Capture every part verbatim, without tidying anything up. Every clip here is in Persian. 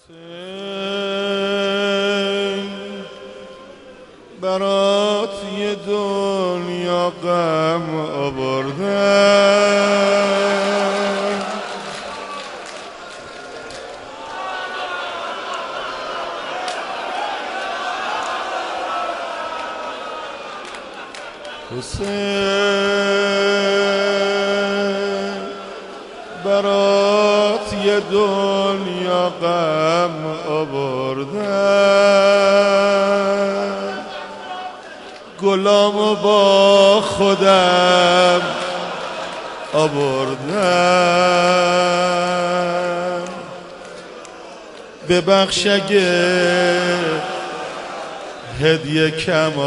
حسین برات یه دنیا غم آوردم، حسین برات یه دنیا غم آوردم، گلامو با خودم آوردم، ببخش اگه هدیه کم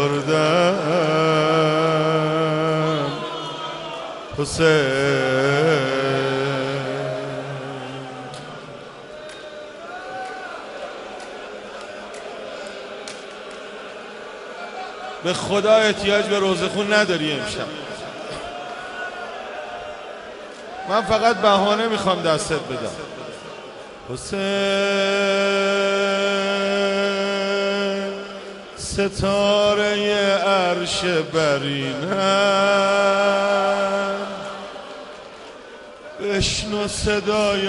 آوردم حسین. به خدا احتیاج به روزه خون نداری امشب، من فقط بهانه میخوام دستت بدم. حسین ستاره عرش برینم، بشنو صدای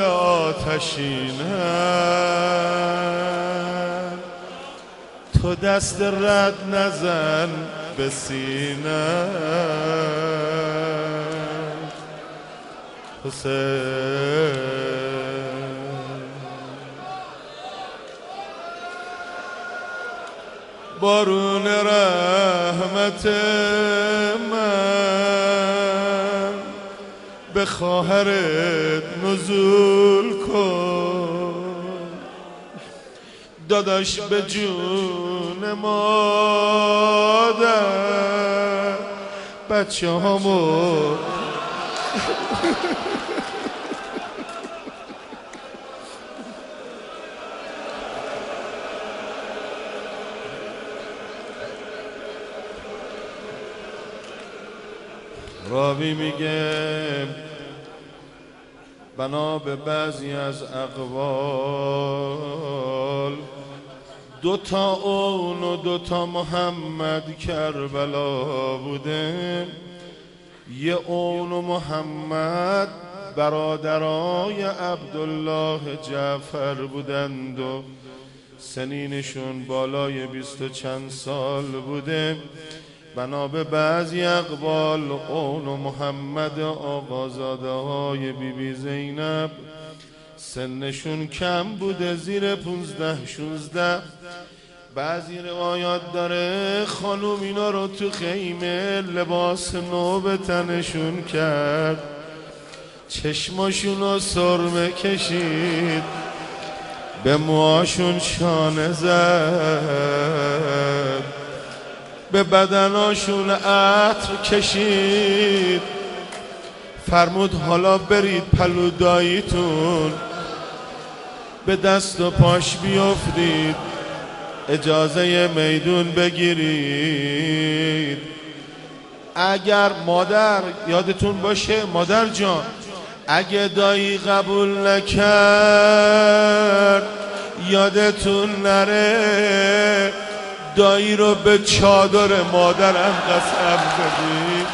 آتشینم، تو دست رد نزن به سینم حسین. بارون رحمت من به خواهرت نزول کن، داداش به جون مادر بچه همو راوی میگه بنا به بعضی از اقوال دو تا اون و دو تا محمد کربلا بوده. یه اون و محمد برادرای عبدالله جعفر بودند و سنینشون بالای بیست و چند سال بوده. بنا به بعضی اقوال اون و محمد آقازاده های بی بی زینب سنشون کم بوده، زیر پونزده شونزده. بعضی روایات داره خانوم اینا رو تو خیمه لباس نو به تنشون کرد، چشماشون رو سرمه کشید، به موهاشون شانه زد، به بدناشون عطر کشید، فرمود حالا برید پلوداییتون به دست و پاش بیافتید، اجازه میدون بگیرید. اگر مادر یادتون باشه، مادر جان اگه دایی قبول نکرد یادتون نره دایی رو به چادر مادرم قسم بدید.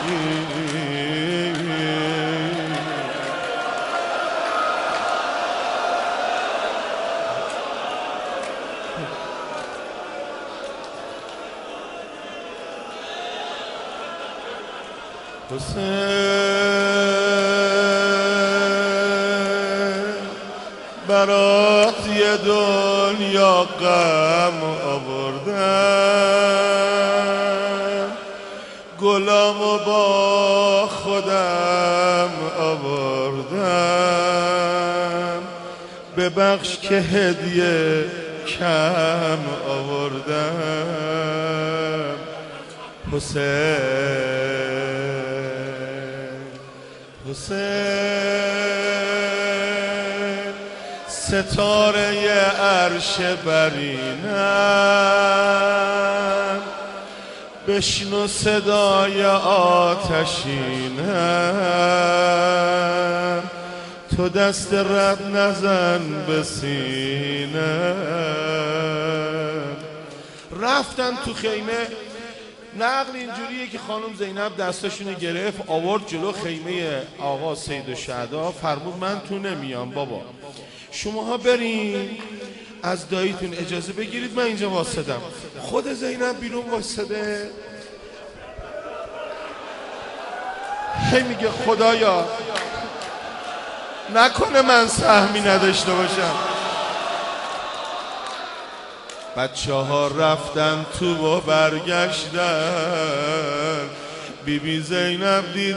حسین برات یه دنیا غم آوردم، گلامو با خودم آوردم، ببخش که هدیه کم آوردم حسین. حسین ستاره عرش برینم، بشنو صدای آتشینم، تو دست رد نزن به سینه. رفتن تو خیمه. نقل اینجوریه که خانم زینب دستاشونو گرفت آورد جلو خیمه آقا سید الشهدا، فرمود من تو نمیام بابا، شماها برین از داییتون اجازه بگیرید من اینجا واسدم. خود زینب بیرون واسده، هی میگه خدایا نکنه من سهمی نداشته باشم. بچه ها رفتن تو و برگشتن، بی بی زینب دید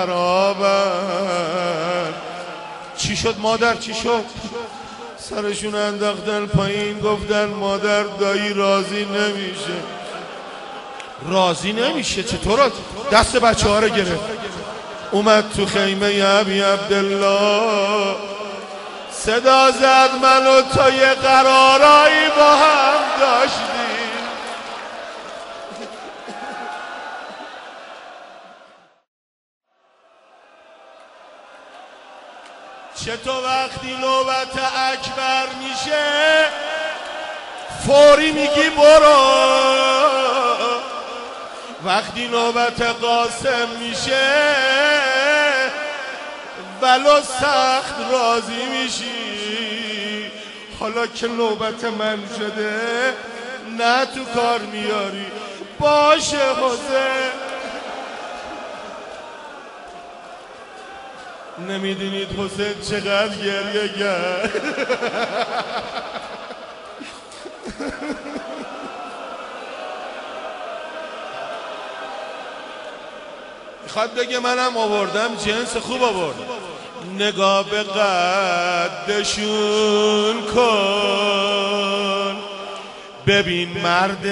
خرابن. چی شد مادر چی شد؟ سرشون انداختن پایین گفتن مادر دایی راضی نمیشه. راضی نمیشه چطور؟ دست بچه ها رو گرفت اومد تو خیمه ابی عبدالله، صدا زد من و تو یه قرارایی با هم داشتیم. چطور وقتی نوبت اکبر میشه فوری میگی برو، وقتی نوبت قاسم میشه ولو سخت راضی میشی. حالا که نوبت من شده نه تو کار میاری، باشه حسین. نمیدونید حسین چقدر گریه کرد. میخواد بگه منم آوردم جنس خوب آورد. نگاه به قدشون کن ببین مرد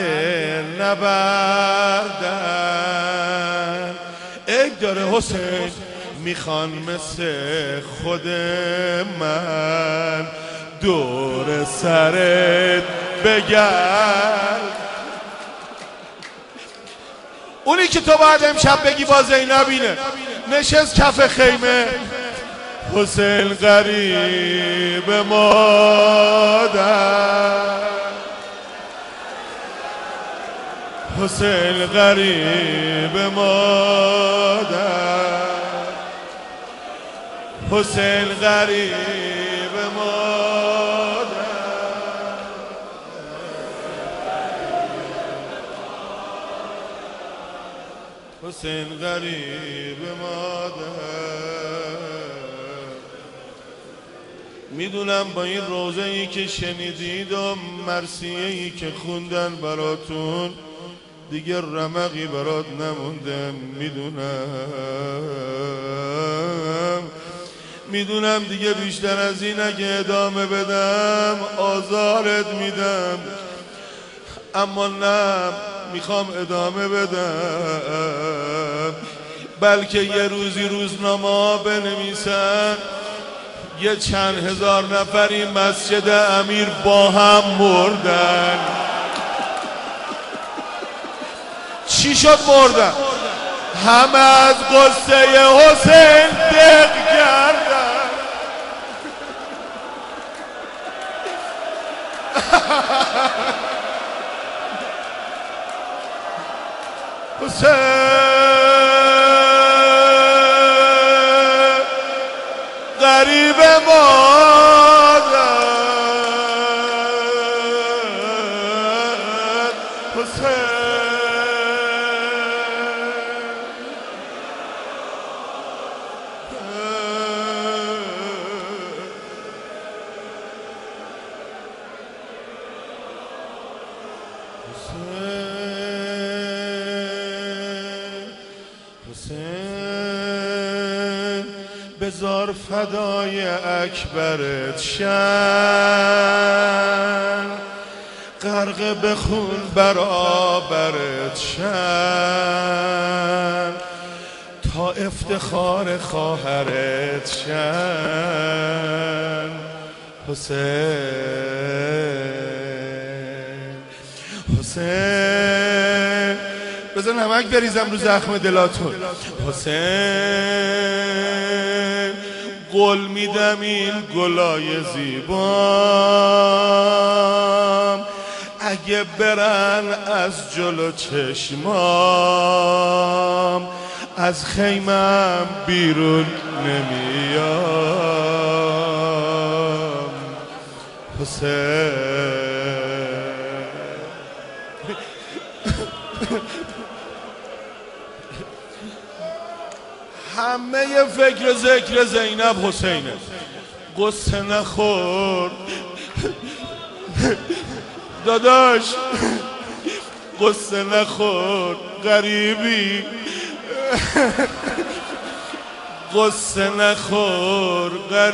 نبردن. عیب داره حسین، میخوان مثل خود من دور سرت بگرد. اونی که تو باید امشب بگی با زینب اینه، نشست کف خیمه حسین غریب مادر، حسین غریب مادر، حسین غریب مادر، حسین غریب مادر. میدونم با این روزه ای که شنیدید و مرثیه ای که خوندن براتون دیگه رمقی برات نمونده. میدونم میدونم دیگه بیشتر از این اگه ادامه بدم آزارت میدم، اما نه، میخوام ادامه بدم. بلکه یه روزی روزنامه بنویسن یه چند هزار نفری مسجد امیر با هم مردن. چی شد مردن؟ همه از قصه حسین دق کردن. حسین غریب مادر، حسین حسین بزار فدای اکبرت شن، غرق به خون برابرت شن، تا افتخار خواهرت شن. حسین حسین بذار نمک بریزم رو زخم دلاتون. حسین قول میدم این گلای زیبام اگه برن از جلو چشمام از خیمم بیرون نمیام حسین. همه فکر ذکر زینب حسینه. قصه نخور داداش، قصه نخور غریبی، قصه نخور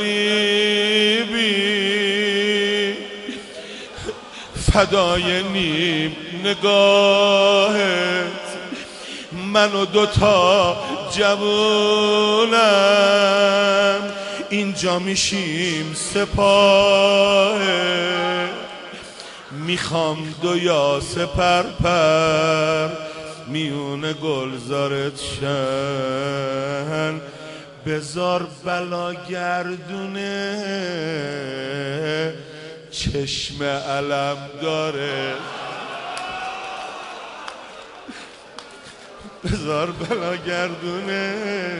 غریبی، فدای نیم نگاهت من و دوتا جوونم اینجا میشیم سپاه، میخوام دو یا سپر پر میون گلزارت شن، بزار بلا گردونه چشم علم داره، بزار بلا گردونه.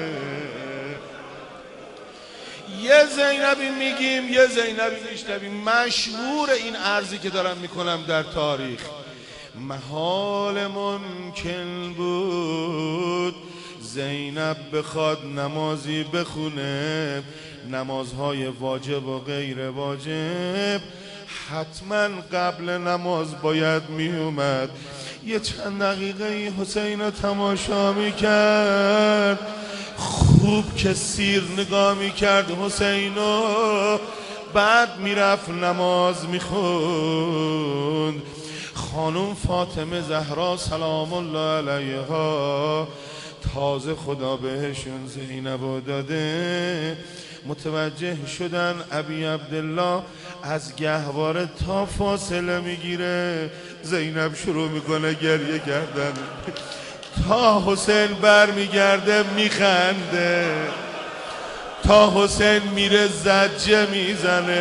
یه زینبی میگیم یه زینبی میشنویم. مشهور این عرضی که دارم میکنم در تاریخ، محال ممکن بود زینب بخواد نمازی بخونه، نمازهای واجب و غیر واجب حتما قبل نماز باید میومد یه چند دقیقه حسین رو تماشا میکرد، خوب که سیر نگاه میکرد حسینو، بعد میرفت نماز میخوند. خانم فاطمه زهرا سلام الله علیها تازه خدا بهشون زینبو داده، متوجه شدن ابی عبدالله از گهواره تا فاصله میگیره، زینب شروع میکنه گریه کردن، تا حسین بر میگرده میخنده، تا حسین میره زجه میزنه.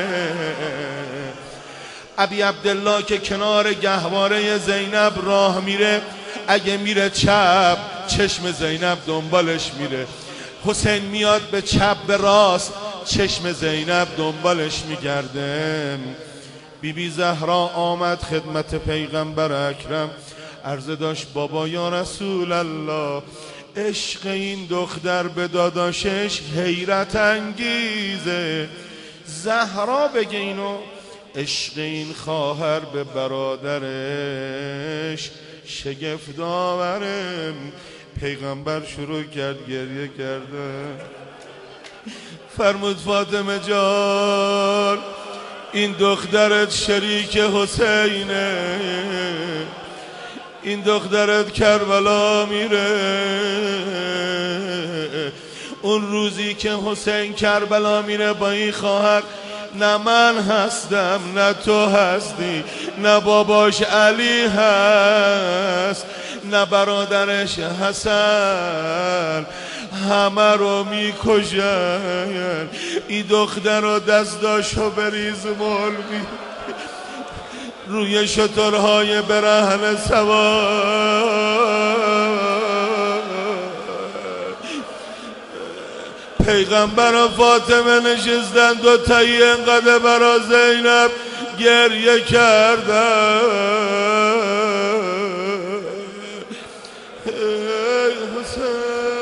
ابی عبدالله که کنار گهواره زینب راه میره، اگه میره چپ چشم زینب دنبالش میره، حسین میاد به چپ به راست چشم زینب دنبالش میگرده. بی بی زهرا آمد خدمت پیغمبر اکرم، عرضه داشت بابا یا رسول الله، عشق این دختر به داداشش حیرت انگیزه. زهرا بگه اینو، عشق این خواهر به برادرش شگفت آوره. پیغمبر شروع کرد گریه کرده، فرمود فاطمه جان این دخترت شریک حسینه، این دخترت کربلا میره. اون روزی که حسین کربلا میره با این خواهر، نه من هستم نه تو هستی، نه باباش علی هست، نه برادرش حسن، همه رو میکشن. این دختر رو دستاشو بریز مولوی، روی شترهای برهنه سوار. پیغمبر و فاطمه نشستن دو تایی انقدر برا زینب گریه کردن. ای حسین